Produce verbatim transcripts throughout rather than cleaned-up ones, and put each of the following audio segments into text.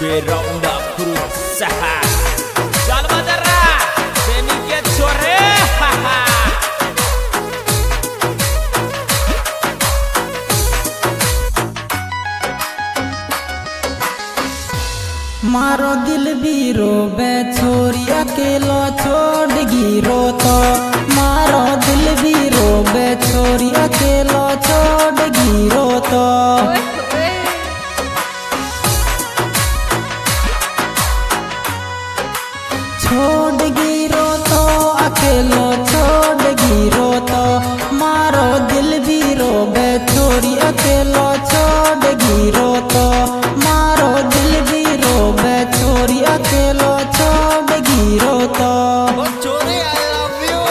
beronda berusaha. Jangan madara, sedikit sore. मारो दिल भी रोबे छोरी अकेलो छोड़ गिरो तो। मारो दिल भी रोबे छोरी अकेलो छोड़ गिरो तो। छोड़ गिरो तो अकेलो छोड़ गिरो तो। मारो दिल भी रोबे छोरी अकेलो छोड़ गिरो तो। मारो दिल भी रोबे छोरी अकेलो छोड़ गिरो तो। छोरी आई लव यू।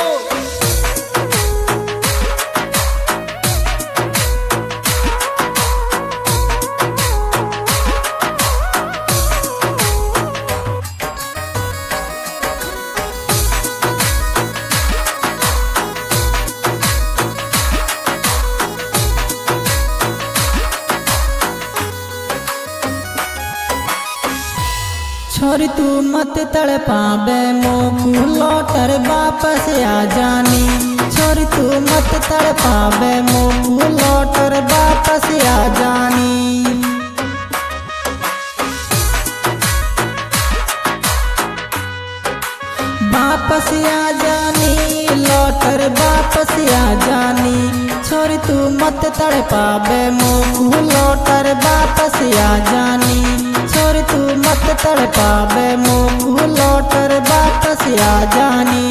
छोरी तू मत तड़ पाबे मोकू लौटर वापस आ जानी। छोरी तू मत तड़ पाबे मोकू लौटर वापस आ जानी। वापस आ जानी लौटर वापस आ जानी। छोरी तू मत तड़ पाबे मोकू लौटर वापस आ जानी। छोरी तू मत तड़ पाबे मोकू लौटर वापस आ जानी।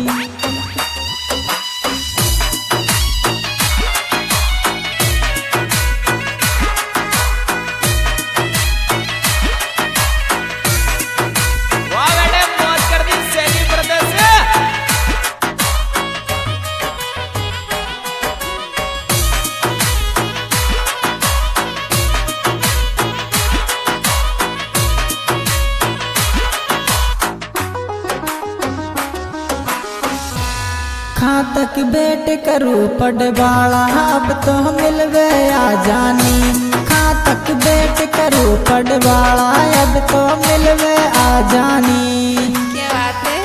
खा तक बेट करू पड़वाला अब तो मिलवे आ जानी। खा तक बेट करू पड़वाला अब तो मिलवे आ जानी। क्या बात है?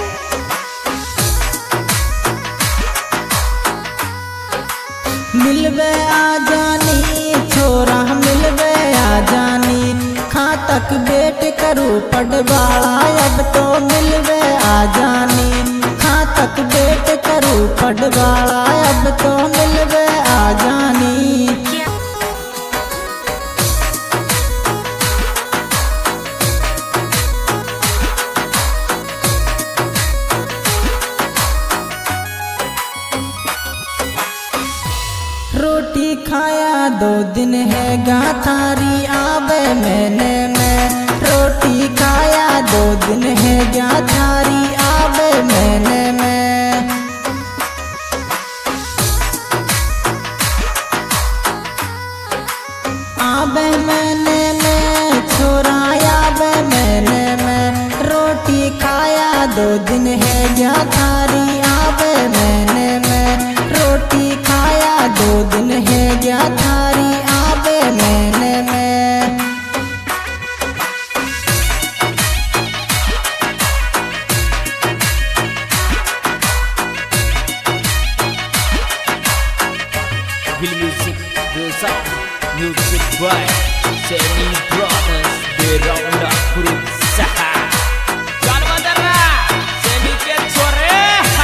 मिलवे आ जानी छोरा मिलवे आ जानी। खा तक बेट करू पड़वाला अब तो मिलवे आ जानी। खा तक बेट करू पड़वाला अब तो मिलवे आ जानी। रोटी खाया दो दिन है गा थारी आवे मैंने में। रोटी खाया दो दिन है गा थारी आवे मैंने में। आवे मैंने में छोरा आवे मैंने में। रोटी खाया दो दिन है गा थारी आवे मैंने में। रोटी खाया दो दिन है गा थारी आवे मैंने में। Music, sound, music by Semi Brothers beronda berusaha. Jangan madara, sedikit sore.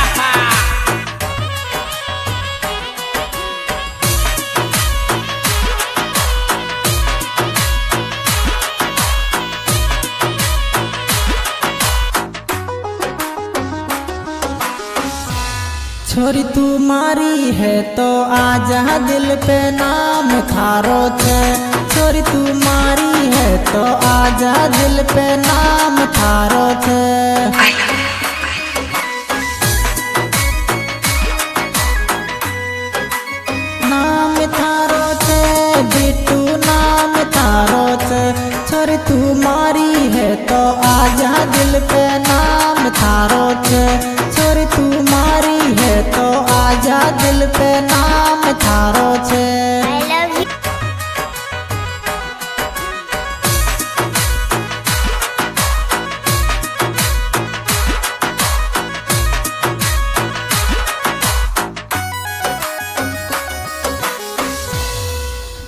छोरी तू मारी है तो आजा दिल पे नाम थारो छे। छोरी तू मारी है तो आजा दिल पे नाम थारो छे। नाम थारो छे बिट्टू नाम थारो छे। छोरी तू मारी है तो आजा दिल पे नाम थारो छे। छोरी तू मारी है तो आजा दिल पे नाम थारो छे।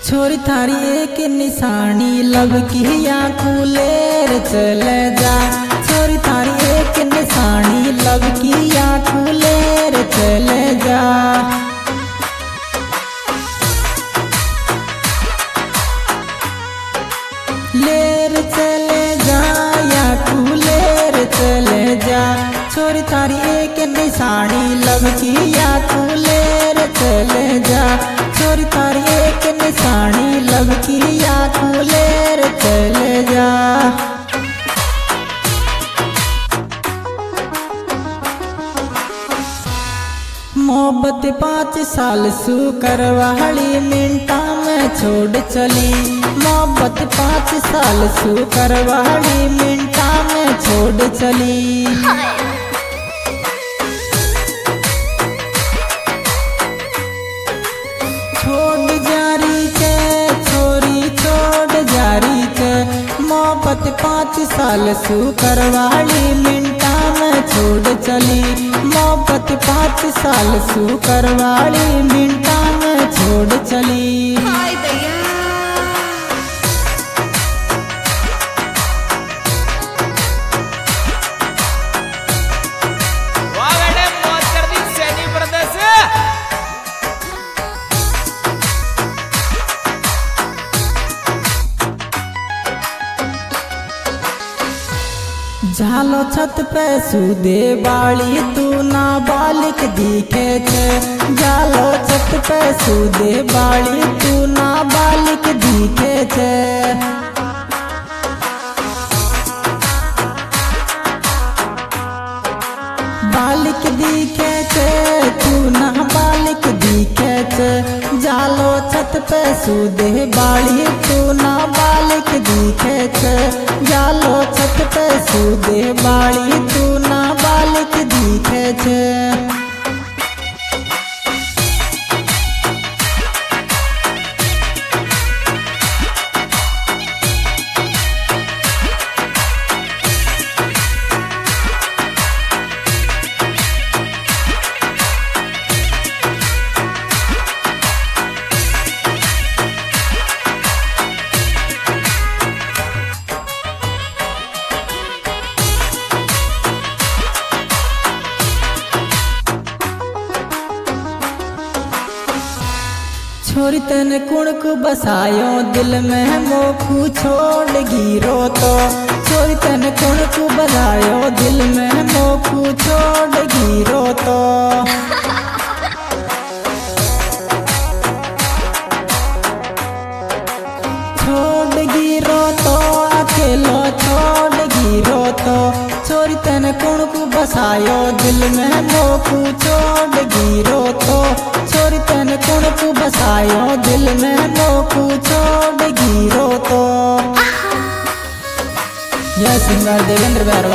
छोरी थारी एक निशानी लब की आंखों लेर चले जा। छोरी थारी एक निशानी लब की आंखों लेर चले जा। लेर चले जा या तू लेर चले जा। छोरी थारी एक निशानी लब की आंखों लेर चले जा। छोरी थारी एक निशानी लब की आंखों लेर चले जा। मोहब्बत पाँच साल सु करवाली मिनटा में छोड़ चली। मोहब्बत पाँच साल सु करवाली मिनटा में छोड़ चली। छोड़ जारी के छोरी छोड़ जारी के। मोहब्बत पाँच साल सु करवाली मिनटा में छोड़ चली। मोहब्बत पाँच साल सु करवाली मिनटा में छोड़ चली। झालो छत पे सूदे बाली तू ना बालिक दिखे छे। झालो छत पे सूदे बाली तू ना बालिक दिखे छे। बालिक दिखे छे तू ना बालिक दिखे छे। झालो छत पे सूदे बाली तू ना बालिक दिखे छे। झालो छत पे सूदे बाली तू ना बालिक दिखे छे। छोरी तने कुण को बसायो दिल में मोखू छोड़ गिरो तो। छोरी तने कुण को बसायो दिल में मोखू छोड़ गिरो तो। छोड़ गिरो तो अकेलो छोड़ गिरो तो। छोरी तने कुण को बसायो दिल में मोखू छोड़ गिरो तो। छोरी तने कुण को बसायो दिल में मोखू छोड़ गिरो तो। यह सिंगर देवेंद्र बैरवा।